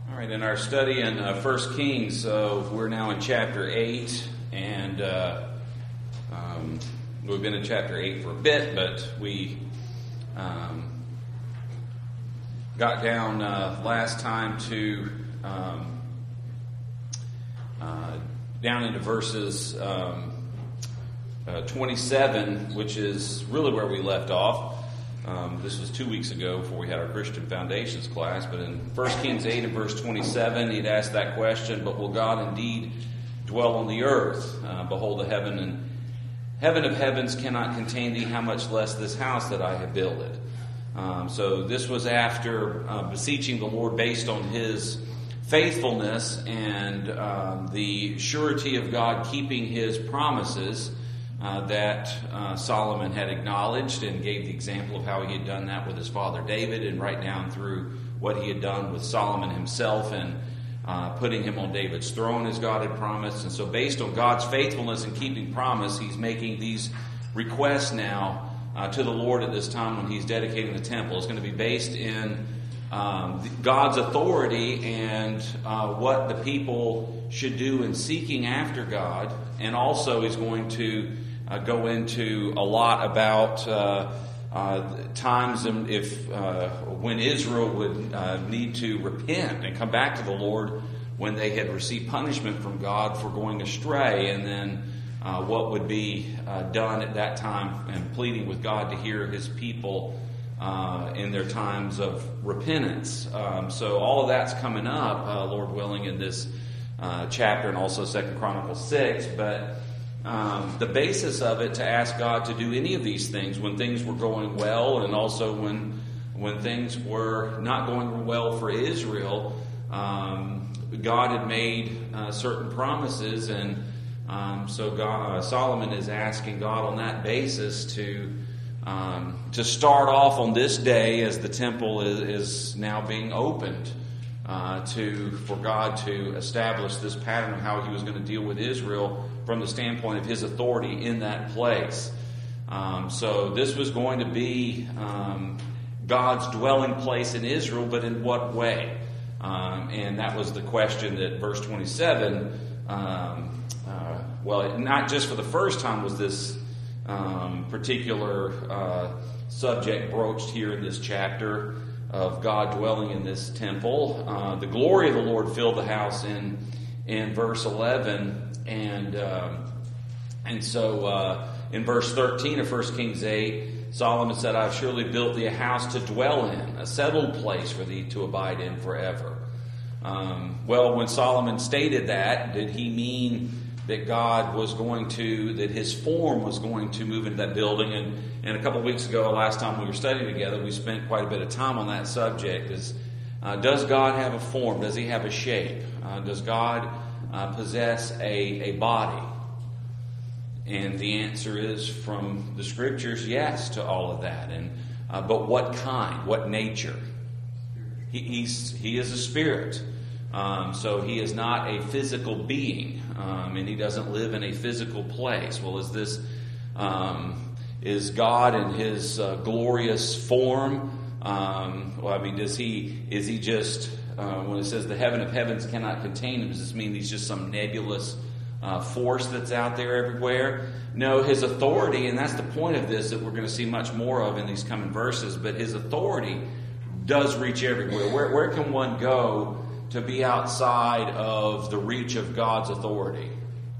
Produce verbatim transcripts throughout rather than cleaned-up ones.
All right, in our study in uh, First Kings, uh, we're now in chapter eight, and uh, um, we've been in chapter eight for a bit, but we um, got down uh, last time to um, uh, down into verses um, uh, twenty-seven, which is really where we left off. Um, this was two weeks ago before we had our Christian Foundations class, but in First Kings eight and verse twenty-seven, he'd asked that question, but will God indeed dwell on the earth? Uh, behold, the heaven and heaven of heavens cannot contain thee, how much less this house that I have builded. Um, so this was after uh, beseeching the Lord based on his faithfulness and um, the surety of God keeping his promises. Uh, that uh, Solomon had acknowledged and gave the example of how he had done that with his father David, and right down through what he had done with Solomon himself and uh, putting him on David's throne as God had promised. And so based on God's faithfulness in keeping promise, he's making these requests now uh, to the Lord at this time when he's dedicating the temple. It's going to be based in um, God's authority and uh, what the people should do in seeking after God. And also he's going to Uh, go into a lot about uh, uh, times if uh, when Israel would uh, need to repent and come back to the Lord when they had received punishment from God for going astray, and then uh, what would be uh, done at that time, and pleading with God to hear his people uh, in their times of repentance. Um, so all of that's coming up, uh, Lord willing, in this uh, chapter, and also Second Chronicles six, but Um, the basis of it to ask God to do any of these things when things were going well, and also when when things were not going well for Israel. Um, God had made uh, certain promises, and um, so God, uh, Solomon is asking God on that basis to um, to start off on this day as the temple is, is now being opened. Uh, to for God to establish this pattern of how he was going to deal with Israel from the standpoint of his authority in that place. Um, so this was going to be um, God's dwelling place in Israel, but in what way? Um, and that was the question that verse twenty-seven, um, uh, well, not just for the first time was this um, particular uh, subject broached here in this chapter, of God dwelling in this temple. Uh, the glory of the Lord filled the house in in verse eleven, and um, and so uh, in verse thirteen of First Kings eight, Solomon said, "I've surely built thee a house to dwell in, a settled place for thee to abide in forever." Um, well, when Solomon stated that, did he mean that God was going to, that his form was going to move into that building? And, and a couple of weeks ago, last time we were studying together, we spent quite a bit of time on that subject. Is, uh, does God have a form? Does he have a shape? Uh, does God uh, possess a, a body? And the answer is from the scriptures, yes to all of that. And uh, but what kind? What nature? He, he's, he is a spirit. Um, so he is not a physical being, um, and he doesn't live in a physical place. Well, is this um, is God in his uh, glorious form? Um, well, I mean, does he is he just uh, when it says the heaven of heavens cannot contain him? Does this mean he's just some nebulous uh, force that's out there everywhere? No, his authority, and that's the point of this that we're going to see much more of in these coming verses. But his authority does reach everywhere. Where where can one go to be outside of the reach of God's authority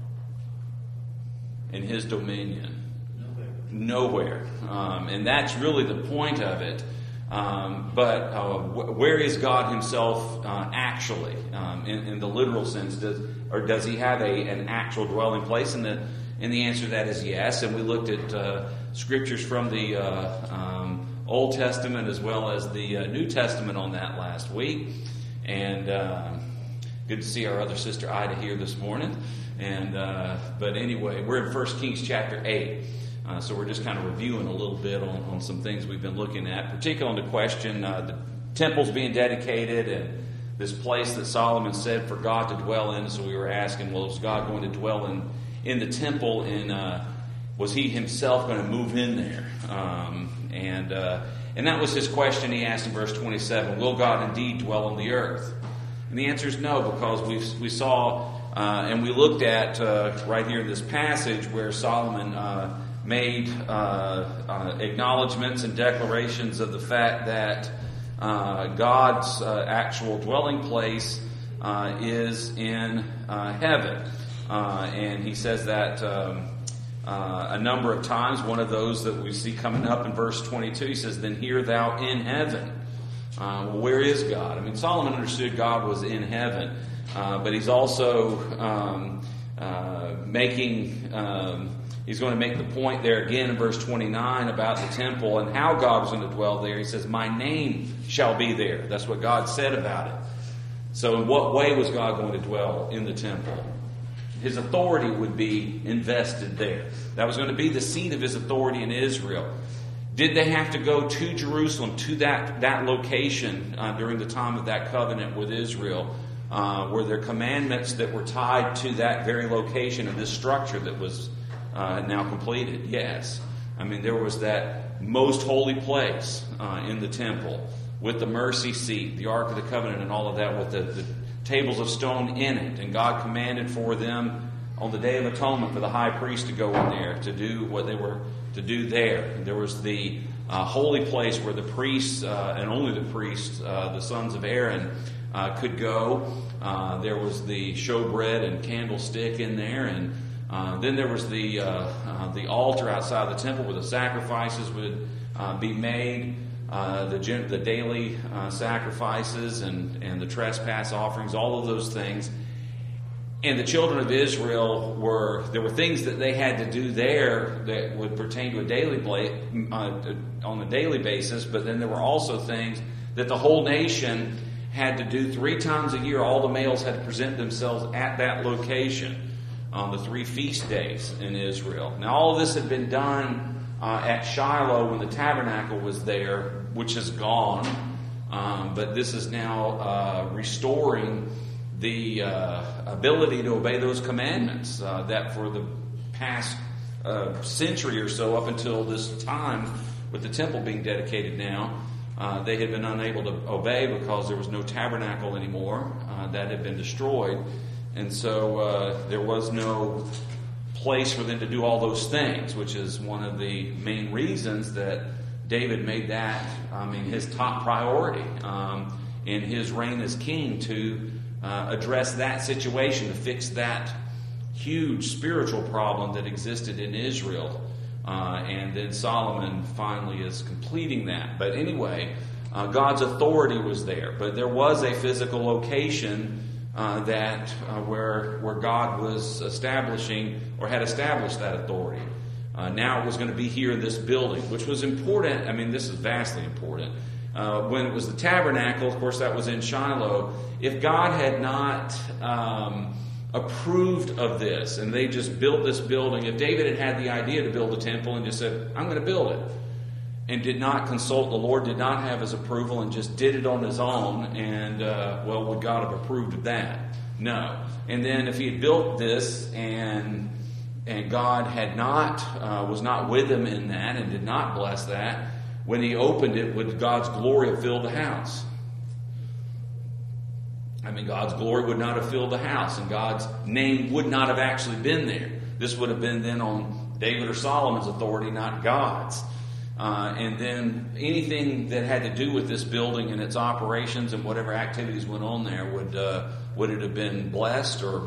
and his dominion? Nowhere. Nowhere. Um, and that's really the point of it. Um, but uh, wh- where is God himself uh, actually, um, in, in the literal sense? Does, or does he have a, an actual dwelling place? And the, and the answer to that is yes. And we looked at uh, scriptures from the uh, um, Old Testament as well as the uh, New Testament on that last week. And uh, good to see our other sister Ida here this morning. And uh, but anyway, we're in First Kings chapter eight. Uh, so we're just kind of reviewing a little bit on, on some things we've been looking at, particularly on the question, uh, the temple's being dedicated and this place that Solomon said for God to dwell in. So we were asking, well, is God going to dwell in, in the temple? And uh, was he himself going to move in there? Um, and... Uh, And that was his question he asked in verse twenty-seven. Will God indeed dwell on the earth? And the answer is no, because we we saw uh, and we looked at uh, right here in this passage where Solomon uh, made uh, uh, acknowledgments and declarations of the fact that uh, God's uh, actual dwelling place uh, is in uh, heaven. Uh, and he says that um, uh, a number of times. One of those that we see coming up in verse twenty-two, he says, "Then hear thou in heaven." Uh, well, where is God? I mean, Solomon understood God was in heaven, uh, but he's also um, uh, making, um, he's going to make the point there again in verse twenty-nine about the temple and how God was going to dwell there. He says, "My name shall be there." That's what God said about it. So in what way was God going to dwell in the temple? His authority would be invested there. That was going to be the seat of his authority in Israel. Did they have to go to Jerusalem, to that, that location uh, during the time of that covenant with Israel? Uh, were there commandments that were tied to that very location of this structure that was uh, now completed? Yes. I mean, there was that most holy place uh, in the temple with the mercy seat, the Ark of the Covenant and all of that, with the, the tables of stone in it. And God commanded for them on the Day of Atonement for the high priest to go in there to do what they were to do there. And there was the uh, holy place where the priests, uh, and only the priests, uh, the sons of Aaron, uh, could go. Uh, there was the showbread and candlestick in there, and uh, then there was the uh, uh, the altar outside the temple where the sacrifices would uh, be made, uh, the the daily uh, sacrifices and and the trespass offerings, all of those things. And the children of Israel were, there were things that they had to do there that would pertain to a daily, uh, on a daily basis, but then there were also things that the whole nation had to do three times a year. All the males had to present themselves at that location on the three feast days in Israel. Now all of this had been done uh, at Shiloh when the tabernacle was there, which is gone, um, but this is now uh, restoring the uh, ability to obey those commandments uh, that for the past uh, century or so, up until this time with the temple being dedicated now, uh, they had been unable to obey because there was no tabernacle anymore. Uh, that had been destroyed. And so uh, there was no place for them to do all those things, which is one of the main reasons that David made that, I mean, his top priority um, in his reign as king, to Uh, address that situation, to fix that huge spiritual problem that existed in Israel. Uh, and then Solomon finally is completing that. But anyway, uh, God's authority was there. But there was a physical location uh, that uh, where where God was establishing or had established that authority. Uh, now it was going to be here in this building, which was important. I mean, this is vastly important. Uh, when it was the tabernacle, of course, that was in Shiloh. If God had not um, approved of this and they just built this building, if David had had the idea to build a temple and just said, "I'm going to build it," and did not consult the Lord, did not have his approval, and just did it on his own, and, uh, well, would God have approved of that? No. And then if he had built this and and God had not, uh, was not with him in that and did not bless that, when he opened it, would God's glory have filled the house? I mean, God's glory would not have filled the house, and God's name would not have actually been there. This would have been then on David or Solomon's authority, not God's. Uh, and then anything that had to do with this building and its operations and whatever activities went on there, would uh, would it have been blessed or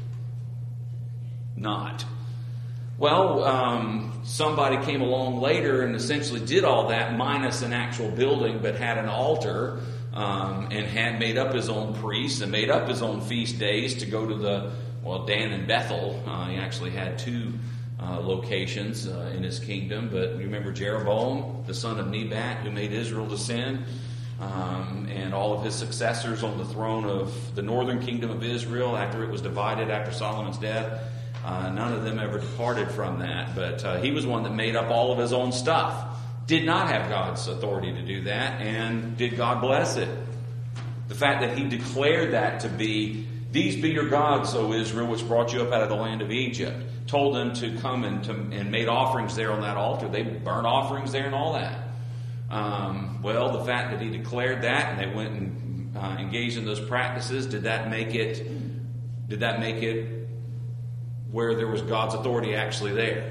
not? Well, um, somebody came along later and essentially did all that minus an actual building, but had an altar um, and had made up his own priests and made up his own feast days to go to the, well, Dan and Bethel. Uh, he actually had two uh, locations uh, in his kingdom. But you remember Jeroboam, the son of Nebat, who made Israel to sin, um, and all of his successors on the throne of the northern kingdom of Israel after it was divided after Solomon's death. Uh, none of them ever departed from that, but uh, he was one that made up all of his own stuff. Did not have God's authority to do that, and did God bless it? The fact that he declared that to be, "These be your gods, O Israel, which brought you up out of the land of Egypt," told them to come and, to, and made offerings there on that altar. They burned offerings there and all that. Um, well, the fact that he declared that, and they went and uh, engaged in those practices, did that make it? Did that make it where there was God's authority actually there?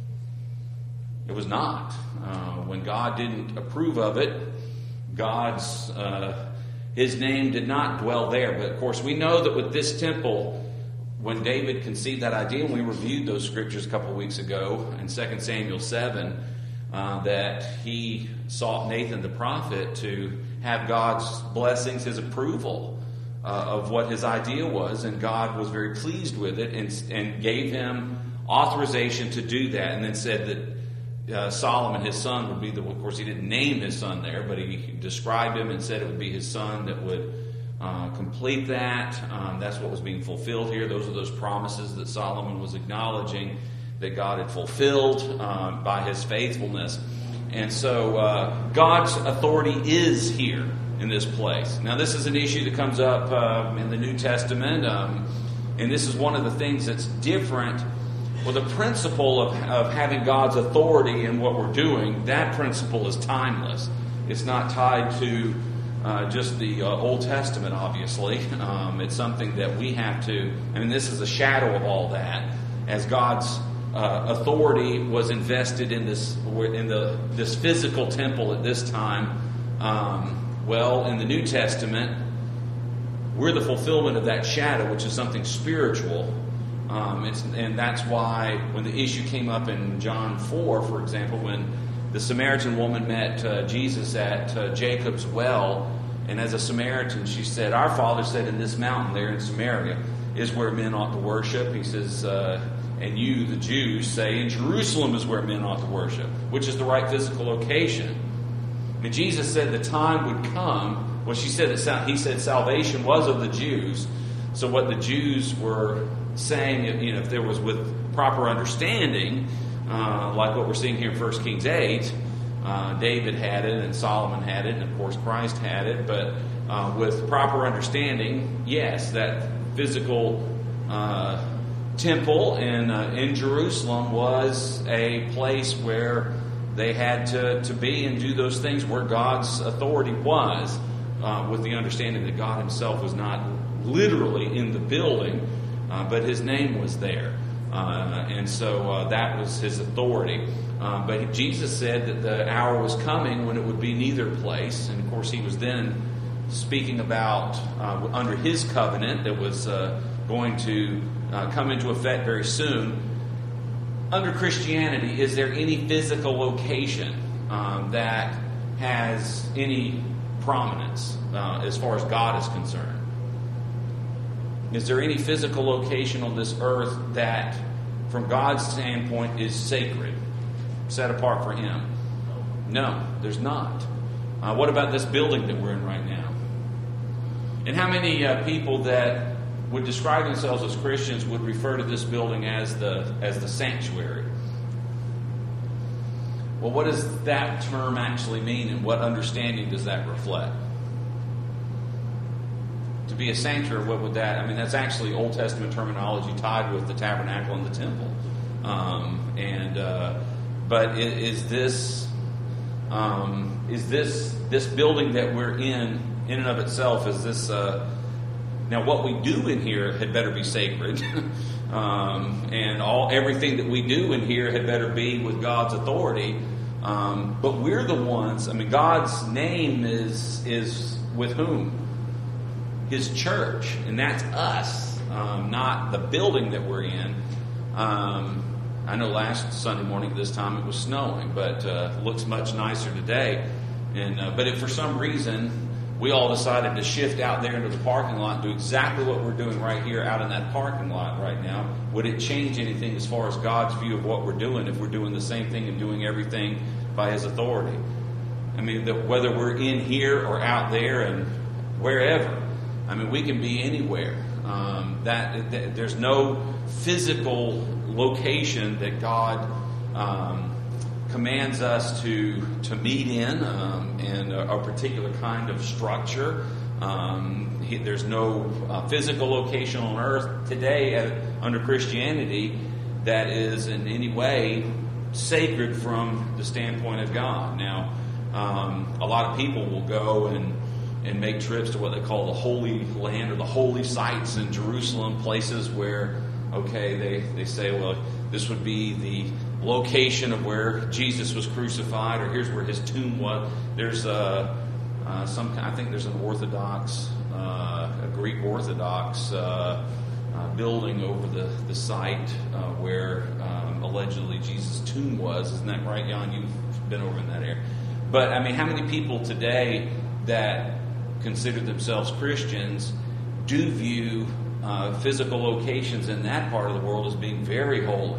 It was not. Uh, when God didn't approve of it, God's uh, His name did not dwell there. But of course, we know that with this temple, when David conceived that idea, and we reviewed those scriptures a couple of weeks ago in Second Samuel seven, uh, that he sought Nathan the prophet to have God's blessings, His approval uh, of what his idea was, and God was very pleased with it and, and gave him authorization to do that, and then said that Uh, Solomon, his son, would be the, of course he didn't name his son there, but he described him and said it would be his son that would uh, complete that. Um, that's what was being fulfilled here. Those are those promises that Solomon was acknowledging that God had fulfilled uh, by his faithfulness. And so uh, God's authority is here in this place. Now this is an issue that comes up uh, in the New Testament, um, and this is one of the things that's different. Well, the principle of, of having God's authority in what we're doing, that principle is timeless. It's not tied to uh, just the uh, Old Testament, obviously. Um, it's something that we have to, I mean, this is a shadow of all that. As God's uh, authority was invested in this in the this physical temple at this time, um, well, in the New Testament, we're the fulfillment of that shadow, which is something spiritual. Um, it's, and that's why when the issue came up in John four, for example, when the Samaritan woman met uh, Jesus at uh, Jacob's well, and as a Samaritan she said, "Our father said in this mountain there in Samaria is where men ought to worship." He says, uh, and you, the Jews, say in Jerusalem is where men ought to worship, which is the right physical location. And Jesus said the time would come. Well, she said that he said salvation was of the Jews. So what the Jews were saying, you know, if there was with proper understanding, uh, like what we're seeing here in First Kings eight, uh, David had it and Solomon had it, and of course Christ had it, but uh, with proper understanding, yes, that physical uh, temple in, uh, in Jerusalem was a place where they had to, to be and do those things where God's authority was, uh, with the understanding that God Himself was not literally in the building, Uh, but His name was there. Uh, and so uh, that was His authority. Uh, but Jesus said that the hour was coming when it would be neither place. And of course He was then speaking about uh, under His covenant that was uh, going to uh, come into effect very soon. Under Christianity, is there any physical location um, that has any prominence uh, as far as God is concerned? Is there any physical location on this earth that, from God's standpoint, is sacred, set apart for Him? No, there's not. Uh, what about this building that we're in right now? And how many uh, people that would describe themselves as Christians would refer to this building as the as the sanctuary? Well, what does that term actually mean, and what understanding does that reflect? To be a sanctuary, what would that... I mean, that's actually Old Testament terminology tied with the tabernacle and the temple. Um, and uh, but is, is this um, is this this building that we're in in and of itself? Is this uh, now what we do in here had better be sacred, um, and all everything that we do in here had better be with God's authority. Um, but we're the ones. I mean, God's name is is with whom? His church, and that's us, um, not the building that we're in. Um, I know last Sunday morning at this time it was snowing, but uh, looks much nicer today. And uh, but if for some reason we all decided to shift out there into the parking lot and do exactly what we're doing right here out in that parking lot right now, would it change anything as far as God's view of what we're doing if we're doing the same thing and doing everything by His authority? I mean, the, whether we're in here or out there and wherever. I mean, we can be anywhere. Um, that, that there's no physical location that God um, commands us to to meet in, um, in a, a particular kind of structure. Um, he, there's no uh, physical location on earth today uh, under Christianity that is in any way sacred from the standpoint of God. Now, um, a lot of people will go and and make trips to what they call the Holy Land or the holy sites in Jerusalem, places where, okay, they, they say, well, this would be the location of where Jesus was crucified, or here's where his tomb was. There's a, uh, some, I think there's an Orthodox, uh, a Greek Orthodox uh, uh, building over the, the site uh, where um, allegedly Jesus' tomb was. Isn't that right, Jan? You've been over in that area. But, I mean, how many people today that consider themselves Christians do view uh, physical locations in that part of the world as being very holy?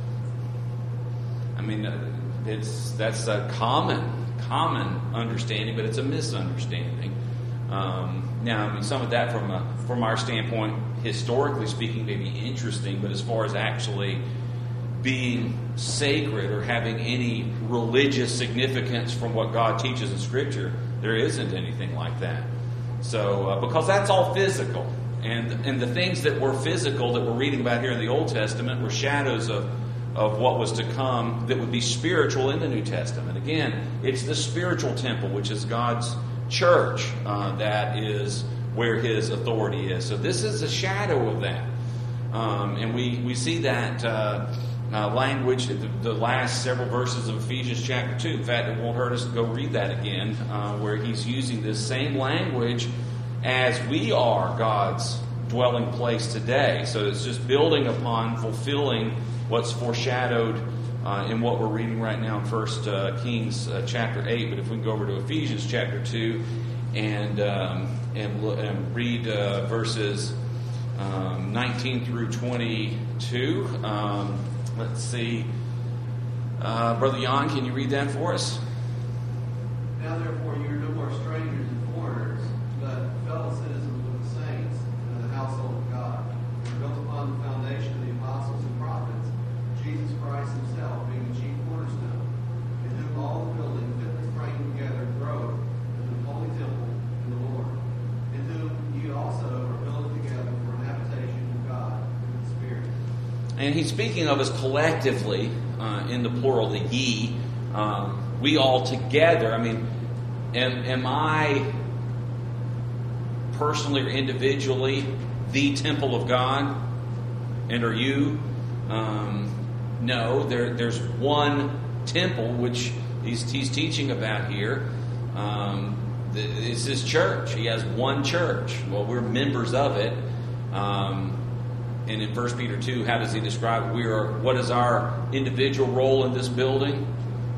I mean, it's that's a common, common understanding, but it's a misunderstanding. Um, now, I mean, some of that from a, from our standpoint, historically speaking, may be interesting, but as far as actually being sacred or having any religious significance from what God teaches in Scripture, there isn't anything like that. So, uh, because that's all physical, and and the things that were physical that we're reading about here in the Old Testament were shadows of of what was to come that would be spiritual in the New Testament. Again, it's the spiritual temple, which is God's church, uh, that is where His authority is. So this is a shadow of that. Um, and we, we see that uh, uh, language, the, the last several verses of Ephesians chapter two. In fact, it won't hurt us to go read that again, uh, where he's using this same language as we are God's dwelling place today. So it's just building upon fulfilling what's foreshadowed uh, in what we're reading right now in First uh, Kings uh, chapter eight. But if we can go over to Ephesians chapter two and um, and, and read uh, verses um, nineteen through twenty-two. Um, let's see. Uh, Brother Jan, can you read that for us? Now therefore you are no more strangers and foreigners, but fellow citizens with the saints and the household of God. You are built upon the foundation of the apostles and prophets, Jesus Christ himself being the chief cornerstone, in whom all the building fitly framed together groweth into the holy temple in the Lord, in whom you also are built together for an habitation of God in the Spirit. And he's speaking of us collectively, uh, in the plural, the ye. Um, we all together. I mean, am, am I personally or individually the temple of God? And are you? Um, no, there, there's one temple which he's, he's teaching about here. Um, it's his church. He has one church. Well, we're members of it. Um, and in First Peter two, how does he describe it? We are. What is our individual role in this building?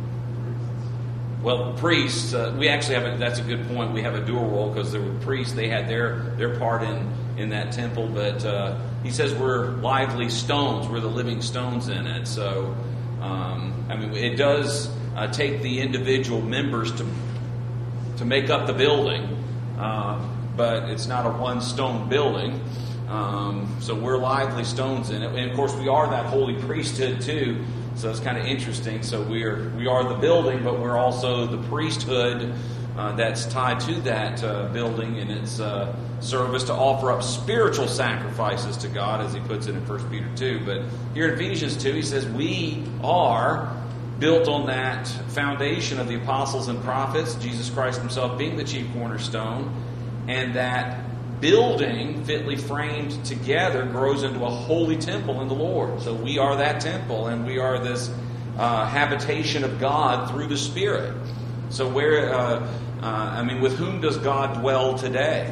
Well, priests. Uh, we actually have a, that's a good point. We have a dual role because there were priests. They had their their part in in that temple. But uh, he says we're lively stones. We're the living stones in it. So, um, I mean, it does uh, take the individual members to to make up the building, uh, but it's not a one stone building. Um, so we're lively stones in it, and of course we are that holy priesthood too. So it's kind of interesting. So we are we are the building, but we're also the priesthood uh, that's tied to that uh, building and its uh, service to offer up spiritual sacrifices to God, as he puts it in First Peter two. But here in Ephesians two, he says we are built on that foundation of the apostles and prophets, Jesus Christ himself being the chief cornerstone, and that building fitly framed together grows into a holy temple in the Lord. So we are that temple, and we are this uh, habitation of God through the Spirit. So where, uh, uh, I mean, with whom does God dwell today?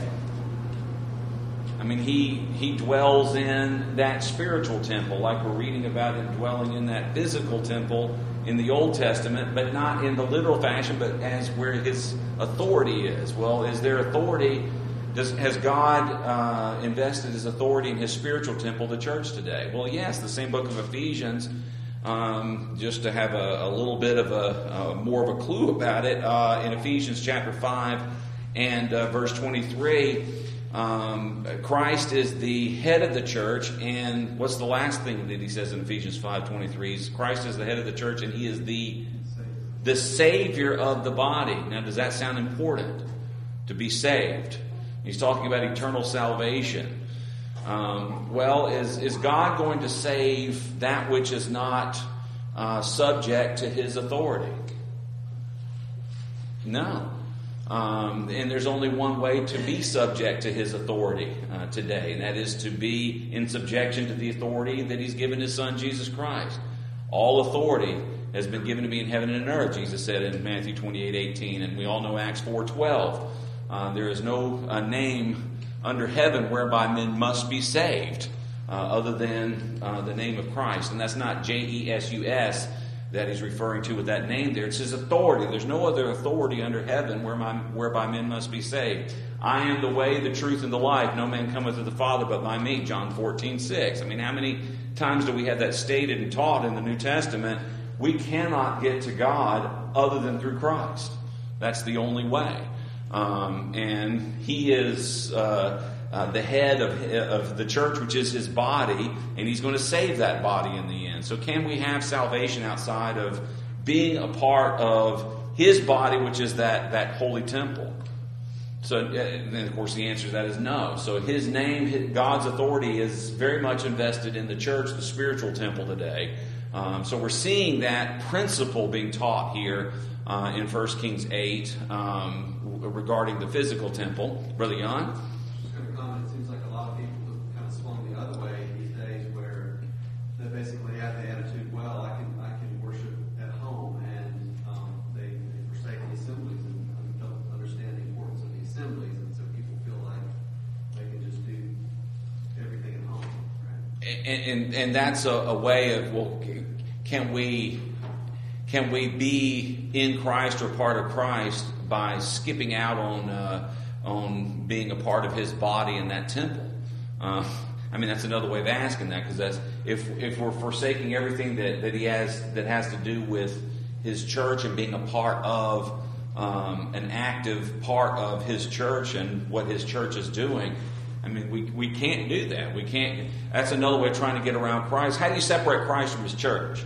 I mean, he he dwells in that spiritual temple, like we're reading about him dwelling in that physical temple in the Old Testament, but not in the literal fashion, but as where his authority is. Well, is there authority? Does, has God uh, invested his authority in his spiritual temple, the church, today? Well, yes, the same book of Ephesians, um, just to have a, a little bit of a, a more of a clue about it, uh, in Ephesians chapter five and uh, verse twenty-three, um, Christ is the head of the church, and what's the last thing that he says in Ephesians five twenty-three? Christ is the head of the church, and he is the, the Savior of the body. Now, does that sound important? To be saved. He's talking about eternal salvation. Um, well, is, is God going to save that which is not uh, subject to his authority? No. Um, and there's only one way to be subject to his authority uh, today, and that is to be in subjection to the authority that he's given his Son, Jesus Christ. All authority has been given to me in heaven and in earth, Jesus said in Matthew twenty-eight eighteen, and we all know Acts four twelve. Uh, there is no uh, name under heaven whereby men must be saved uh, other than uh, the name of Christ. And that's not J E S U S that he's referring to with that name there. It's his authority. There's no other authority under heaven whereby, whereby men must be saved. I am the way, the truth, and the life. No man cometh to the Father but by me, John fourteen six. I mean, how many times do we have that stated and taught in the New Testament? We cannot get to God other than through Christ. That's the only way. Um, and he is uh, uh, the head of, of the church, which is his body, and he's going to save that body in the end. So can we have salvation outside of being a part of his body, which is that, that holy temple? So, and of course, the answer to that is no. So his name, God's authority, is very much invested in the church, the spiritual temple today. Um, so we're seeing that principle being taught here uh, in First Kings eight um, regarding the physical temple. Brother Jan? Just going to comment, it seems like a lot of people have kind of swung the other way these days, where they basically have the attitude, well, I can I can worship at home, and um, they, they forsake the assemblies and don't understand the importance of the assemblies, and so people feel like they can just do everything at home. Right? And, and, and that's a, a way of, well, can we can we be in Christ or part of Christ by skipping out on uh, on being a part of his body in that temple? Uh, I mean, that's another way of asking that, because that's if if we're forsaking everything that, that he has that has to do with his church and being a part of um, an active part of his church and what his church is doing. I mean, we, we can't do that. We can't. That's another way of trying to get around Christ. How do you separate Christ from his church?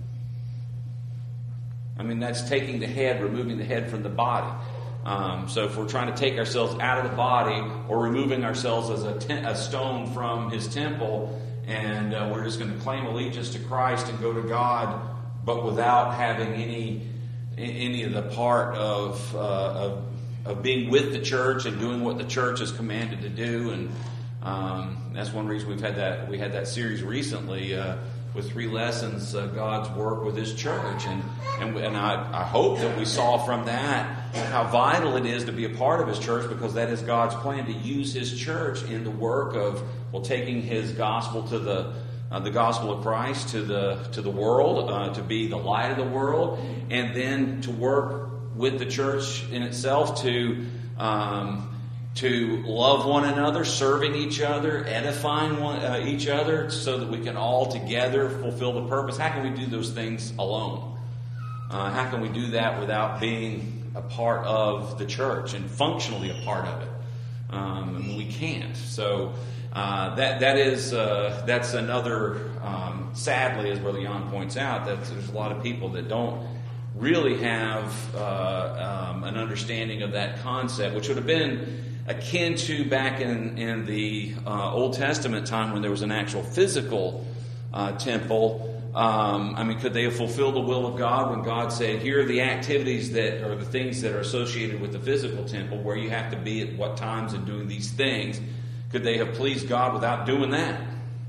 I mean, that's taking the head, removing the head from the body. Um, so if we're trying to take ourselves out of the body or removing ourselves as a, te- a stone from his temple, and uh, we're just going to claim allegiance to Christ and go to God, but without having any any of the part of, uh, of of being with the church and doing what the church is commanded to do. And um, that's one reason we've had that we had that series recently uh, with three lessons, uh, God's work with his church. And and, and I, I hope that we saw from that how vital it is to be a part of his church, because that is God's plan to use his church in the work of, well, taking his gospel to the uh, the gospel of Christ to the to the world, uh, to be the light of the world, and then to work with the church in itself to um, to love one another, serving each other, edifying one, uh, each other, so that we can all together fulfill the purpose. How can we do those things alone? Uh, how can we do that without being a part of the church and functionally a part of it? Um, I mean, we can't. So uh, that that is uh, that's another. Um, sadly, as Brother Jan points out, that there's a lot of people that don't really have uh, um, an understanding of that concept, which would have been akin to back in, in the uh, Old Testament time when there was an actual physical uh, temple. Um, I mean, could they have fulfilled the will of God when God said, here are the activities that are the things that are associated with the physical temple, where you have to be at what times and doing these things? Could they have pleased God without doing that?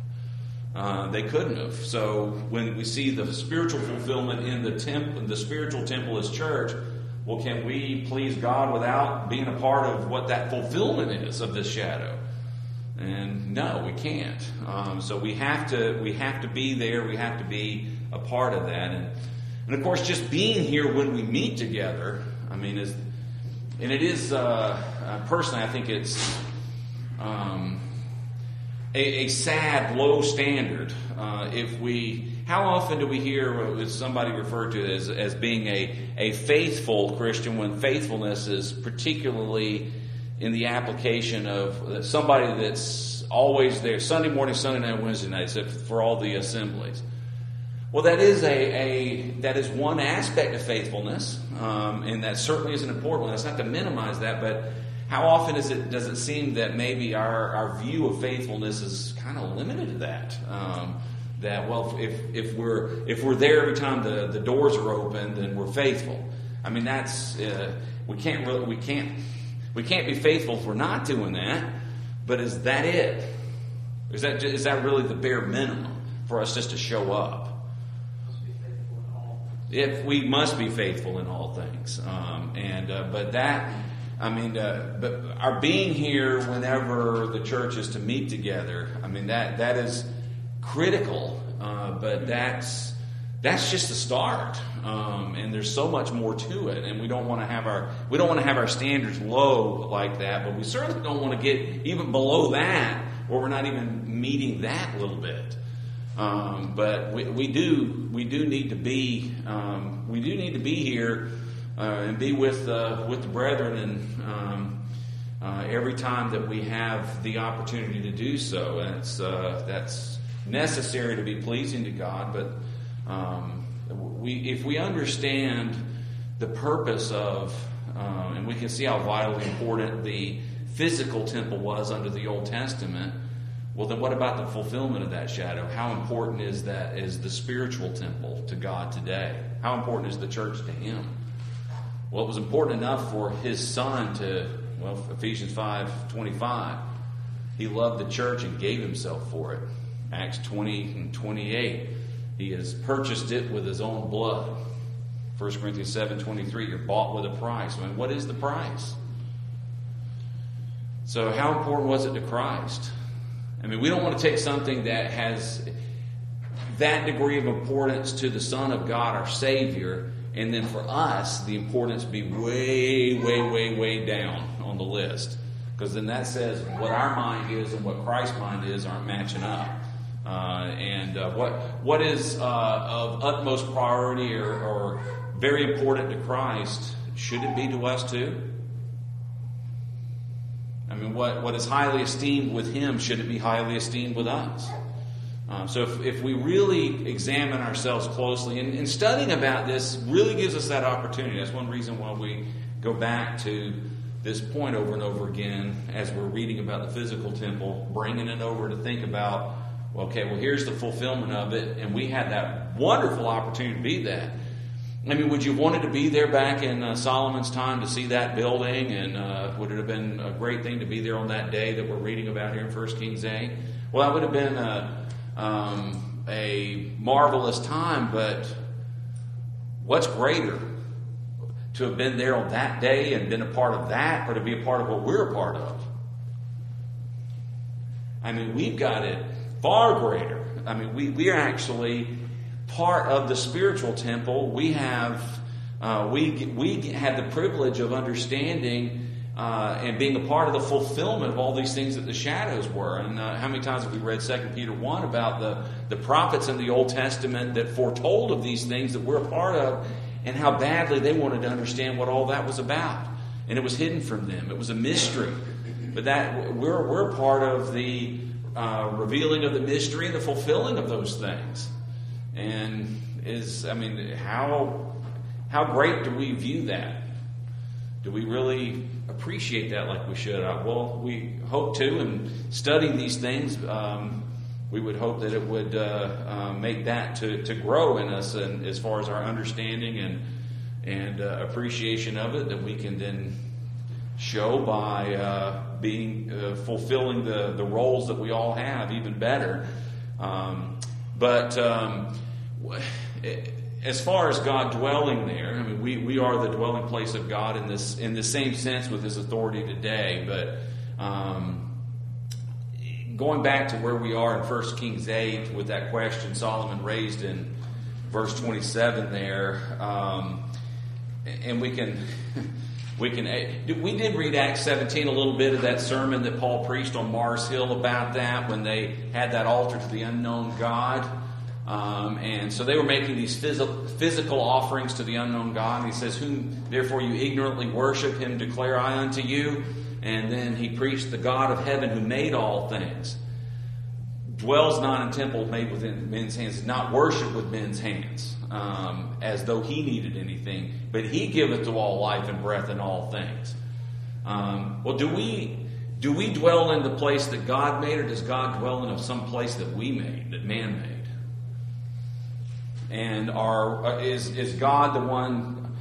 Uh, they couldn't have. So when we see the spiritual fulfillment in the temple, the spiritual temple as church, well, can we please God without being a part of what that fulfillment is of this shadow? And no, we can't. Um, so we have to we have to be there. We have to be a part of that. And and of course, just being here when we meet together, I mean, is and it is uh, uh, personally, I think it's. Um, A, a sad, low standard. Uh, if we, how often do we hear uh, somebody referred to as as being a a faithful Christian, when faithfulness is particularly in the application of somebody that's always there, Sunday morning, Sunday night, Wednesday night, except for all the assemblies? Well, that is a, a that is one aspect of faithfulness, um, and that certainly is an important one. That's not to minimize that, but how often is it does it seem that maybe our, our view of faithfulness is kind of limited to that? Um, that well, if if we're if we're there every time the, the doors are open, then we're faithful. I mean, that's uh, we can't really, we can't, we can't be faithful if we're not doing that. But is that it? Is that is that really the bare minimum for us just to show up? If we must be faithful in all things, um, and uh, but that, I mean, uh, but our being here whenever the church is to meet together, I mean that that is critical. Uh, but that's that's just the start, um, and there's so much more to it. And we don't want to have our we don't want to have our standards low like that, but we certainly don't want to get even below that, where we're not even meeting that little bit. Um, but we, we do we do need to be um, we do need to be here uh, and be with uh, with the brethren, and um, uh, every time that we have the opportunity to do so, and it's uh, that's necessary to be pleasing to God. But um, we if we understand the purpose of uh, and we can see how vitally important the physical temple was under the Old Testament. Well, then what about the fulfillment of that shadow? How important is that is the spiritual temple to God today? How important is the church to Him? Well, it was important enough for His Son to, well, Ephesians five twenty-five, He loved the church and gave Himself for it. Acts twenty and twenty-eight, He has purchased it with His own blood. First Corinthians seven twenty-three, you're bought with a price. I mean, what is the price? So how important was it to Christ? I mean, we don't want to take something that has that degree of importance to the Son of God, our Savior, and then for us, the importance be way, way, way, way down on the list. Because then that says what our mind is and what Christ's mind is aren't matching up. Uh, and uh, what what is uh, of utmost priority or, or very important to Christ, should it be to us too? I mean, what, what is highly esteemed with Him, should it be highly esteemed with us? Um, so if, if we really examine ourselves closely, and, and studying about this really gives us that opportunity. That's one reason why we go back to this point over and over again as we're reading about the physical temple, bringing it over to think about, well, okay, well, here's the fulfillment of it, and we had that wonderful opportunity to be that. I mean, would you have wanted to be there back in uh, Solomon's time to see that building? And uh, would it have been a great thing to be there on that day that we're reading about here in First Kings eight? Well, that would have been a, um, a marvelous time, but what's greater? To have been there on that day and been a part of that, or to be a part of what we're a part of? I mean, we've got it far greater. I mean, we, we are actually part of the spiritual temple. We have uh, we we had the privilege of understanding uh, and being a part of the fulfillment of all these things that the shadows were. And uh, how many times have we read Second Peter one about the, the prophets in the Old Testament that foretold of these things that we're a part of, and how badly they wanted to understand what all that was about. And it was hidden from them. It was a mystery. But that we're we're part of the uh, revealing of the mystery and the fulfilling of those things. And is, I mean, how how great do we view that? Do we really appreciate that like we should? Uh, well, we hope to, and studying these things, um, we would hope that it would uh, uh, make that to, to grow in us, and as far as our understanding and and uh, appreciation of it, that we can then show by uh, being uh, fulfilling the, the roles that we all have even better. Um, But um, as far as God dwelling there, I mean, we, we are the dwelling place of God in this in the same sense with His authority today. But um, going back to where we are in First Kings eight with that question Solomon raised in verse twenty-seven there, um, and we can we can we did read Acts seventeen, a little bit of that sermon that Paul preached on Mars Hill about that when they had that altar to the unknown God. Um, and so they were making these physical, physical offerings to the unknown God. And he says, whom therefore you ignorantly worship, him declare I unto you. And then he preached the God of heaven who made all things. Dwells not in temples made within men's hands, is not worshipped with men's hands, um, as though he needed anything. But he giveth to all life and breath and all things. Um, well, do we do we dwell in the place that God made, or does God dwell in some place that we made, that man made? And are is is God the one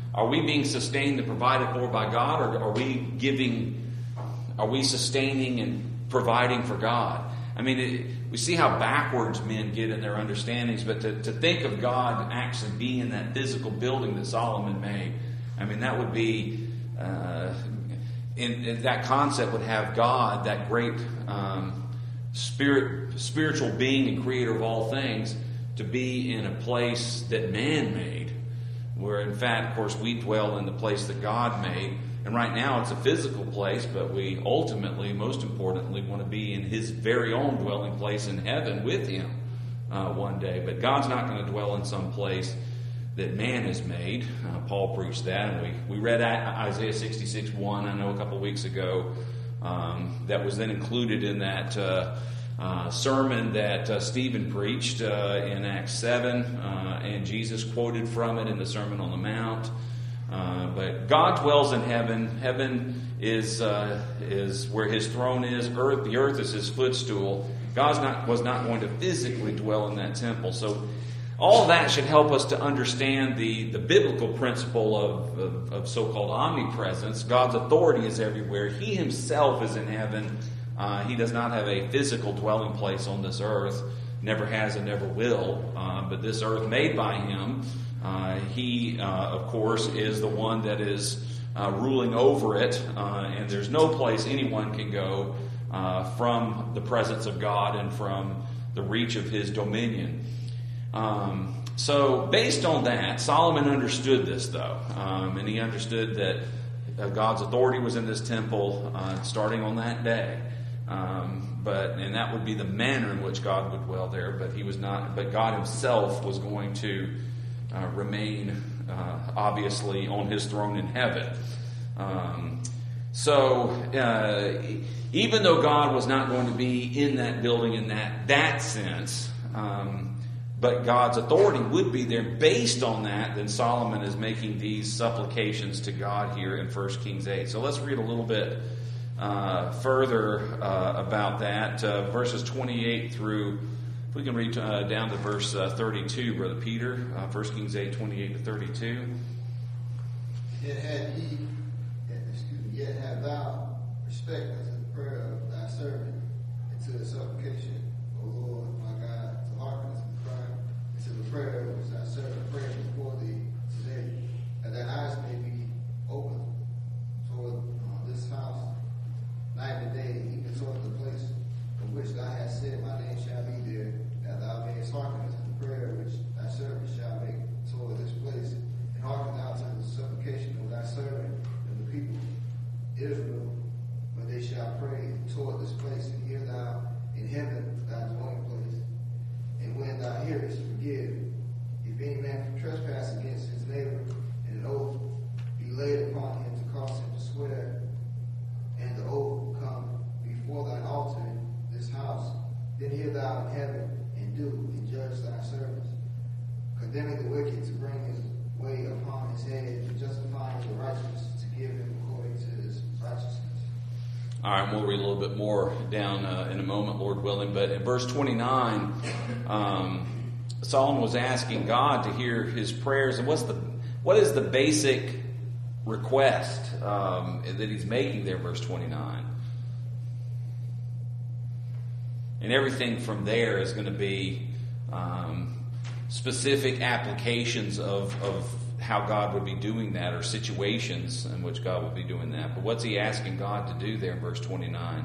are we being sustained and provided for by God, or are we giving, are we sustaining and providing for God? I mean, it, we see how backwards men get in their understandings, but to, to think of God actually being in that physical building that Solomon made, I mean, that would be, uh, in, in that concept would have God, that great um, spirit, spiritual being and creator of all things, to be in a place that man made, where in fact, of course, we dwell in the place that God made. And right now it's a physical place, but we ultimately, most importantly, want to be in His very own dwelling place in heaven with Him uh, one day. But God's not going to dwell in some place that man has made. Uh, Paul preached that, and we, we read Isaiah sixty-six one, I know, a couple of weeks ago. Um, that was then included in that uh, uh, sermon that uh, Stephen preached uh, in Acts seven, uh, and Jesus quoted from it in the Sermon on the Mount. Uh, but God dwells in heaven. Heaven is uh, is where His throne is. Earth, the earth is His footstool. God not, was not going to physically dwell in that temple. So all of that should help us to understand the, the biblical principle of, of, of so-called omnipresence. God's authority is everywhere. He Himself is in heaven. Uh, he does not have a physical dwelling place on this earth. Never has and never will. Uh, but this earth made by Him, Uh, he, uh, of course, is the one that is uh, ruling over it, uh, and there's no place anyone can go uh, from the presence of God and from the reach of His dominion. Um, so, based on that, Solomon understood this, though, um, and he understood that uh, God's authority was in this temple uh, starting on that day. Um, but and that would be the manner in which God would dwell there. But he was not. But God Himself was going to Uh, remain uh, obviously on His throne in heaven. Um, so uh, even though God was not going to be in that building in that that sense, um, but God's authority would be there. Based on that, then Solomon is making these supplications to God here in First Kings eight. So let's read a little bit uh, further uh, about that, uh, verses twenty-eight through. If we can read uh, down to verse uh, thirty-two, Brother Peter, uh, First Kings eight, twenty-eight to thirty-two. Yet had ye, excuse me, yet have thou respect unto the prayer of thy servant, and to the supplication, O Lord my God, to hearken unto the cry, and to the prayer which thy servant prayed before thee today, that thine eyes may be open toward uh, this house, night and day, even toward the place from which thou hast said, my name shall be there, that thou mayest hearken unto the prayer which thy servant shall make toward this place, and hearken thou to the supplication of thy servant and the people Israel, when they shall pray toward this place, and hear thou in heaven thy dwelling place. And when thou hearest, forgive. If any man trespass against his neighbor, and an oath be laid upon him to cause him to swear, and the oath come before thine altar in this house, then hear thou in heaven, and do and judge thy servants, condemning the wicked to bring his way upon his head, and justifying the righteous to give him according to his righteousness. All right, we'll read a little bit more down uh, in a moment, Lord willing. But in verse twenty-nine, um, Solomon was asking God to hear his prayers. And what's the what is the basic request um, that he's making there, verse twenty-nine? And everything from there is going to be um, specific applications of, of how God would be doing that, or situations in which God would be doing that. But what's he asking God to do there in verse twenty-nine?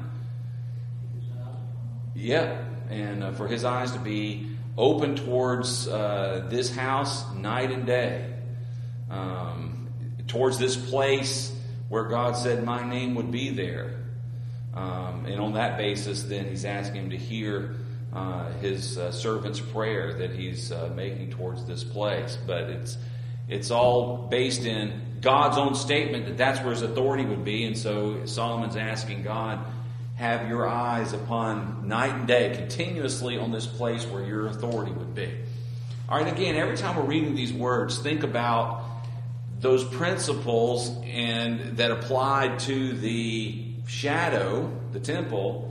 Yeah, and uh, for his eyes to be open towards uh, this house night and day, um, towards this place where God said my name would be there. Um, and on that basis, then he's asking him to hear uh, his uh, servant's prayer that he's uh, making towards this place. But it's it's all based in God's own statement that that's where his authority would be. And so Solomon's asking God, have your eyes upon night and day, continuously on this place where your authority would be. All right, again, every time we're reading these words, think about those principles and that applied to the shadow, the temple,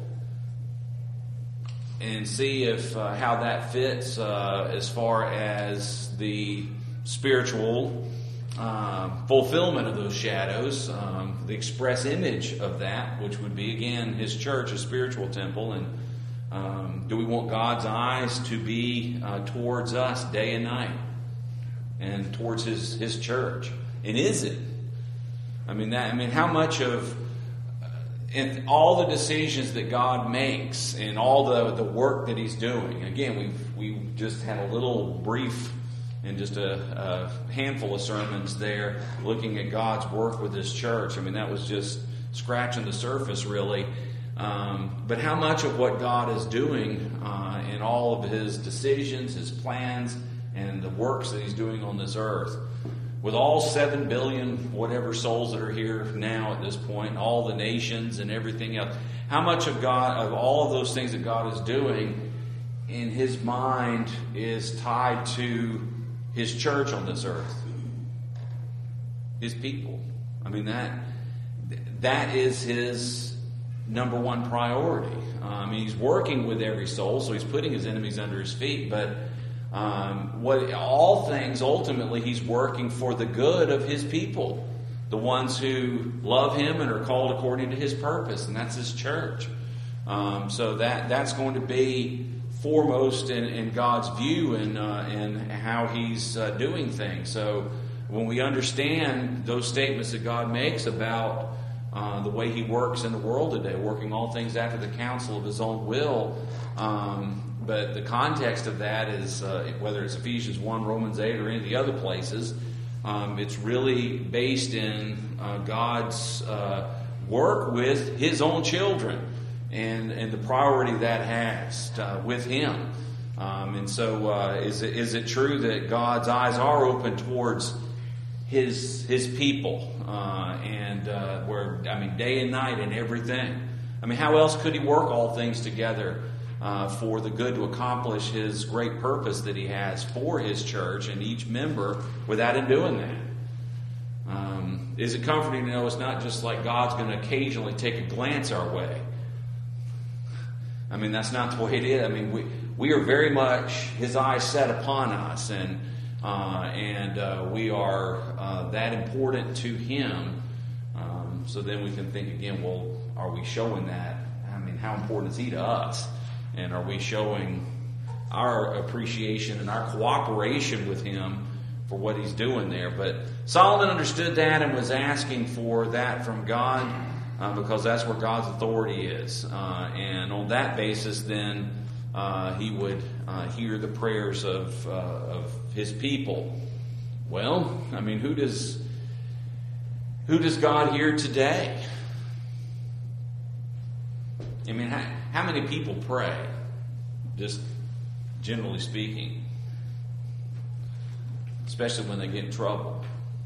and see if uh, how that fits uh, as far as the spiritual uh, fulfillment of those shadows, um, the express image of that, which would be, again, His church, a spiritual temple. And um, do we want God's eyes to be uh, towards us day and night and towards His His church? And is it? I mean, that. I mean, how much of in all the decisions that God makes and all the, the work that He's doing. Again, we've we just had a little brief and just a, a handful of sermons there looking at God's work with His church. I mean, that was just scratching the surface, really. Um, but how much of what God is doing uh, in all of His decisions, His plans, and the works that He's doing on this earth, with all seven billion whatever souls that are here now at this point, all the nations and everything else, how much of God, of all of those things that God is doing in His mind is tied to His church on this earth? His people. I mean, that that is His number one priority. Uh, I mean, He's working with every soul, so He's putting His enemies under His feet, but Um, what all things, ultimately, He's working for the good of His people, the ones who love Him and are called according to His purpose, and that's His church. Um, so that that's going to be foremost in, in God's view and uh, in how He's uh, doing things. So when we understand those statements that God makes about uh, the way He works in the world today, working all things after the counsel of His own will. Um, But the context of that is, uh, whether it's Ephesians one, Romans eight, or any of the other places, um, it's really based in uh, God's uh, work with His own children and, and the priority that has uh, with Him. Um, and so uh, is, it, is it true that God's eyes are open towards His His people? Uh, and uh, where, I mean, day and night and everything. I mean, how else could He work all things together Uh, for the good to accomplish His great purpose that He has for His church and each member without Him doing that? Um, is it comforting to know it's not just like God's going to occasionally take a glance our way? I mean, that's not the way it is. I mean, we we are very much His eyes set upon us, and uh, and uh, we are uh, that important to Him. Um, so then we can think again, well, are we showing that? I mean, how important is He to us? And are we showing our appreciation and our cooperation with Him for what He's doing there? But Solomon understood that and was asking for that from God uh, because that's where God's authority is. Uh, and on that basis, then uh, he would uh, hear the prayers of uh, of His people. Well, I mean, who does who does God hear today? I mean, how, how many people pray, just generally speaking, especially when they get in trouble?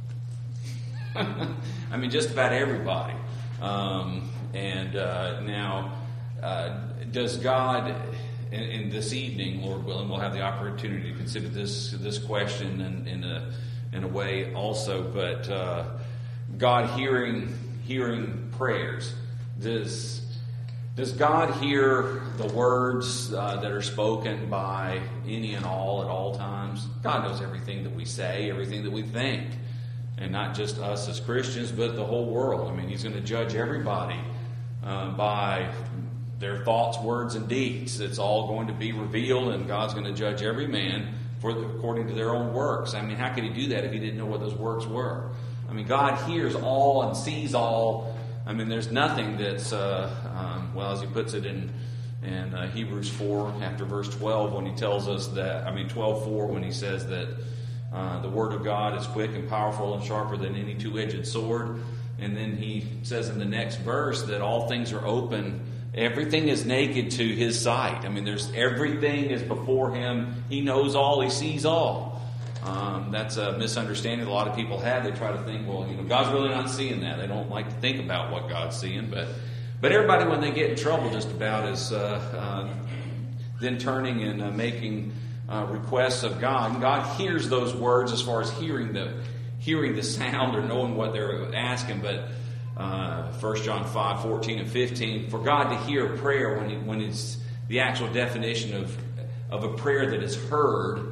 I mean, just about everybody. Um, and uh, now, uh, does God, in, in this evening, Lord willing, we'll have the opportunity to consider this this question in, in a in a way also. But uh, God hearing hearing prayers, does. Does God hear the words uh, that are spoken by any and all at all times? God knows everything that we say, everything that we think. And not just us as Christians, but the whole world. I mean, He's going to judge everybody uh, by their thoughts, words, and deeds. It's all going to be revealed, and God's going to judge every man for the, according to their own works. I mean, how could He do that if He didn't know what those works were? I mean, God hears all and sees all. I mean, there's nothing that's, uh, um, well, as he puts it in in uh, Hebrews four, after verse twelve, when he tells us that, I mean, twelve four, when he says that uh, the Word of God is quick and powerful and sharper than any two-edged sword. And then he says in the next verse that all things are open. Everything is naked to His sight. I mean, there's everything is before Him. He knows all. He sees all. Um, that's a misunderstanding a lot of people have. They try to think, well, you know, God's really not seeing that. They don't like to think about what God's seeing. But but everybody, when they get in trouble, just about is uh, uh, then turning and uh, making uh, requests of God. And God hears those words as far as hearing the hearing the sound or knowing what they're asking. But uh, First John five fourteen and fifteen, for God to hear a prayer when he, when it's the actual definition of of a prayer that is heard.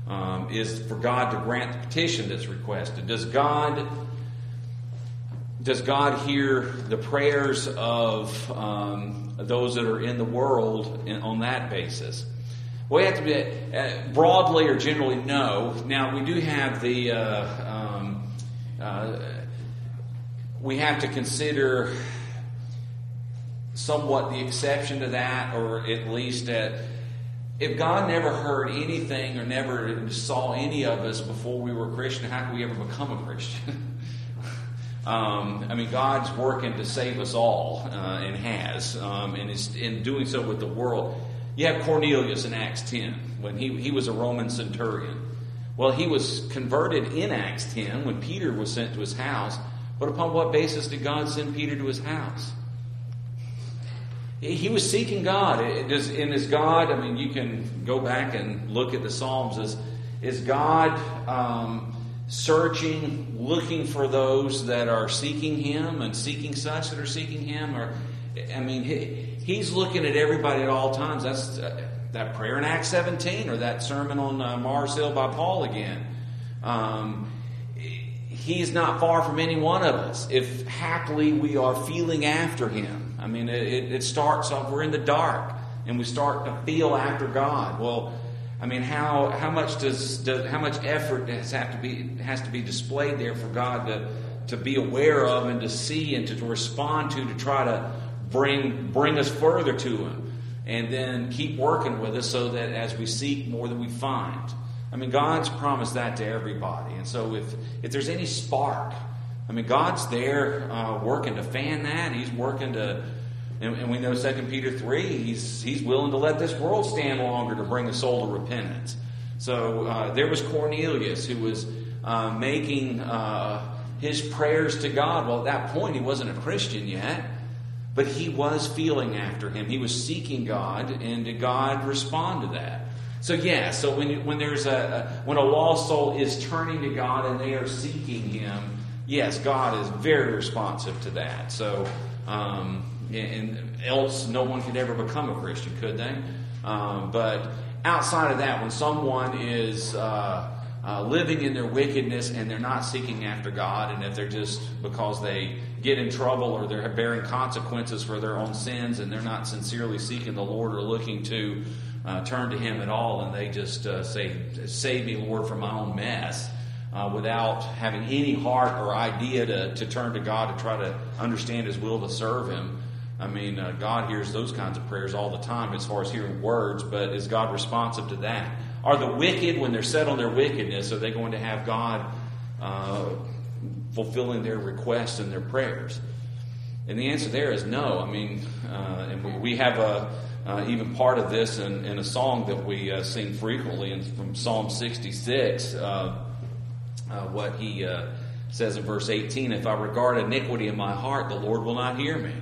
um, is for God to grant the petition that's requested. Does God does God hear the prayers of um, those that are in the world in, on that basis? We have to be uh, broadly or generally no. Now we do have the uh, um, uh, we have to consider somewhat the exception to that, or at least uh, if God never heard anything or never saw any of us before we were a Christian, how could we ever become a Christian? um, I mean, God's working to save us all, uh, and has, um, and is in doing so with the world. You have Cornelius in Acts ten, when he, he was a Roman centurion. Well, he was converted in Acts ten when Peter was sent to his house. But upon what basis did God send Peter to his house? He was seeking God. And is God, I mean, you can go back and look at the Psalms. Is, is God um, searching, looking for those that are seeking Him and seeking such that are seeking Him? Or, I mean, he, He's looking at everybody at all times. That's uh, that prayer in Acts seventeen, or that sermon on uh, Mars Hill by Paul again. Um, He's not far from any one of us if haply we are feeling after Him. I mean, it, it starts off, we're in the dark and we start to feel after God. Well, I mean, how how much does, does how much effort has have to be has to be displayed there for God to to be aware of and to see and to, to respond to, to try to bring bring us further to Him, and then keep working with us so that as we seek more than we find. I mean, God's promised that to everybody. And so if, if there's any spark, I mean, God's there uh, working to fan that. He's working to, and, and we know Second Peter three, he's, he's willing to let this world stand longer to bring a soul to repentance. So uh, there was Cornelius who was uh, making uh, his prayers to God. Well, at that point, he wasn't a Christian yet, but he was feeling after Him. He was seeking God, and did God respond to that? So yeah, so when when there's a, a when a lost soul is turning to God and they are seeking Him, yes, God is very responsive to that. So um, and else no one could ever become a Christian, could they? Um, but outside of that, when someone is uh, uh, living in their wickedness and they're not seeking after God, and if they're just because they get in trouble or they're bearing consequences for their own sins and they're not sincerely seeking the Lord or looking to Uh, turn to Him at all, and they just uh, say, "Save me, Lord, from my own mess," uh, without having any heart or idea to, to turn to God to try to understand His will to serve Him. I mean, uh, God hears those kinds of prayers all the time as far as hearing words, but is God responsive to that? Are the wicked, when they're set on their wickedness, are they going to have God uh, fulfilling their requests and their prayers? And the answer there is no. I mean, uh, and we, we have a Uh, even part of this in, in a song that we uh, sing frequently in, from Psalm sixty-six, uh, uh, what he uh, says in verse eighteen, "If I regard iniquity in my heart, the Lord will not hear me."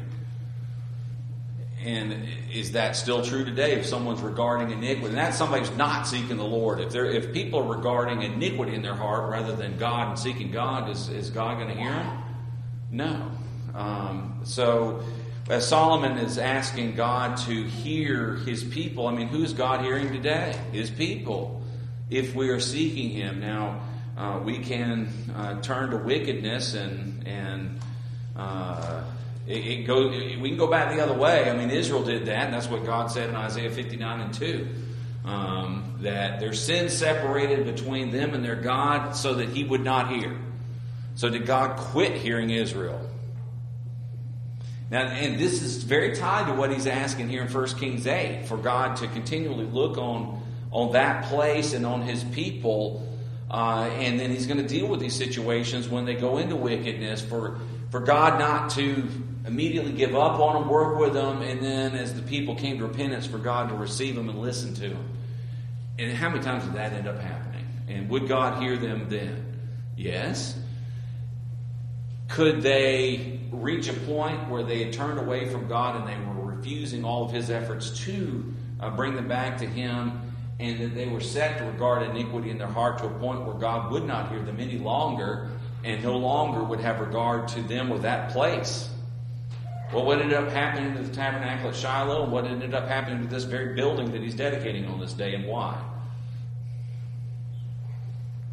And is that still true today? If someone's regarding iniquity, and that's somebody who's not seeking the Lord. If they're, if people are regarding iniquity in their heart rather than God and seeking God, is, is God going to hear them? No. Um, so... As Solomon is asking God to hear His people, I mean, who is God hearing today? His people, if we are seeking Him. Now, uh, we can uh, turn to wickedness, and and uh, it, it go. It, we can go back the other way. I mean, Israel did that, and that's what God said in Isaiah fifty-nine and two, um, that their sin separated between them and their God, so that He would not hear. So did God quit hearing Israel? Now, and this is very tied to what he's asking here in First Kings eight, for God to continually look on, on that place and on His people, uh, and then He's going to deal with these situations when they go into wickedness, for, for God not to immediately give up on them, work with them, and then as the people came to repentance, for God to receive them and listen to them. And how many times did that end up happening? And would God hear them then? Yes. Could they reach a point where they had turned away from God and they were refusing all of His efforts to uh, bring them back to Him, and that they were set to regard iniquity in their heart to a point where God would not hear them any longer and no longer would have regard to them or that place? Well, what ended up happening to the tabernacle at Shiloh, and what ended up happening to this very building that He's dedicating on this day, and why?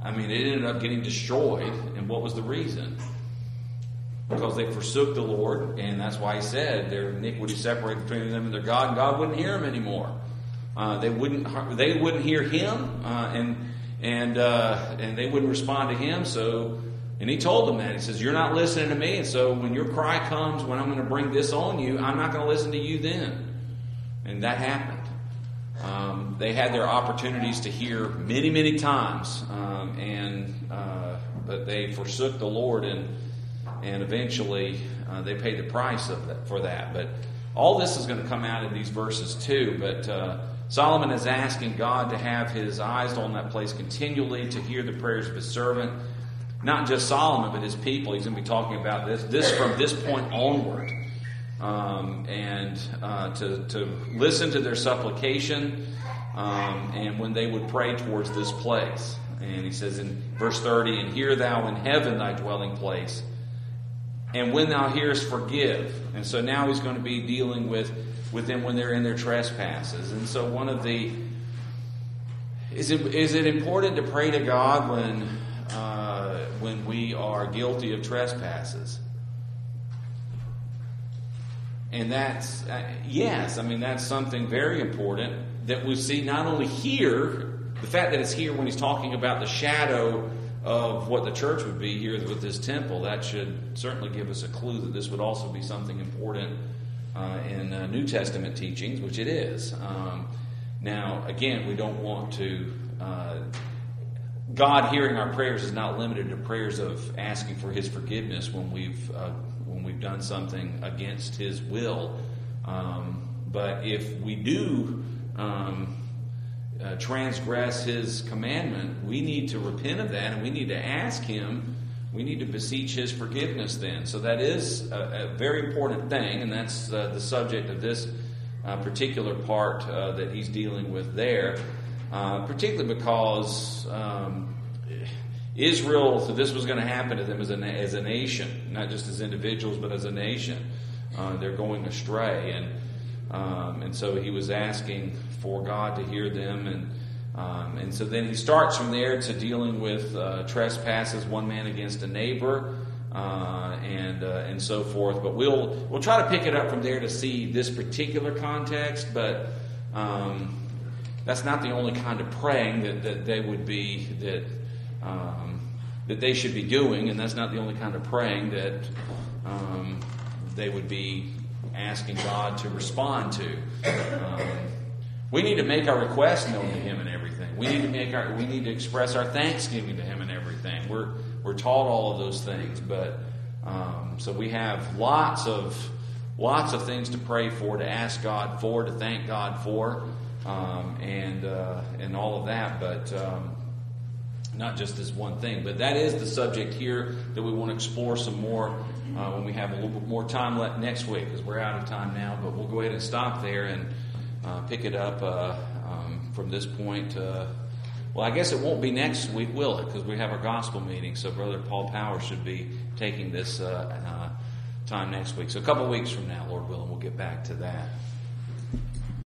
I mean, it ended up getting destroyed. And what was the reason? Because they forsook the Lord, and that's why he said their iniquity separated between them and their God, and God wouldn't hear them anymore. Uh, they wouldn't they wouldn't hear him, uh, and and uh, and they wouldn't respond to him. So, and he told them that. He says, "You're not listening to me, and so when your cry comes, when I'm going to bring this on you, I'm not going to listen to you then." And that happened. Um, they had their opportunities to hear many, many times, um, and uh, but they forsook the Lord, and and eventually uh, they paid the price of that, for that. But all this is going to come out in these verses too. But uh, Solomon is asking God to have his eyes on that place continually, to hear the prayers of his servant. Not just Solomon, but his people. He's going to be talking about this, this from this point onward. Um, and uh, to, to listen to their supplication, um, and when they would pray towards this place. And he says in verse thirty, "And hear thou in heaven thy dwelling place, and when thou hearest, forgive." And so now he's going to be dealing with, with them when they're in their trespasses. And so one of the, is it, is it important to pray to God when, uh, when we are guilty of trespasses? And that's, uh, yes, I mean, that's something very important that we see not only here, the fact that it's here when he's talking about the shadow of what the church would be here with this temple, that should certainly give us a clue that this would also be something important uh, in uh, New Testament teachings, which it is. Um, now, again, we don't want to, uh, God hearing our prayers is not limited to prayers of asking for his forgiveness when we've uh, when we've done something against his will. Um, but if we do um, uh, transgress his commandment, we need to repent of that, and we need to ask him, we need to beseech his forgiveness then. So that is a, a very important thing, and that's uh, the subject of this uh, particular part uh, that he's dealing with there, uh, particularly because um, Israel, so this was going to happen to them as a, as a nation, not just as individuals, but as a nation. Uh, they're going astray, and um, and so he was asking for God to hear them, and um, and so then he starts from there to dealing with uh, trespasses, one man against a neighbor, uh, and uh, and so forth. But we'll we'll try to pick it up from there to see this particular context, but um, that's not the only kind of praying that, that they would be that. Um, that they should be doing, and that's not the only kind of praying that um, they would be asking God to respond to. Um, we need to make our requests known to him and everything. We need to make our we need to express our thanksgiving to him and everything. We're we're taught all of those things, but um, so we have lots of lots of things to pray for, to ask God for, to thank God for, um, and uh, and all of that, but. Um, Not just this one thing, but that is the subject here that we want to explore some more uh, when we have a little bit more time left next week, because we're out of time now. But we'll go ahead and stop there and uh, pick it up uh, um, from this point. Uh, well, I guess it won't be next week, will it? Because we have our gospel meeting. So Brother Paul Power should be taking this uh, uh, time next week. So a couple of weeks from now, Lord willing, we'll get back to that.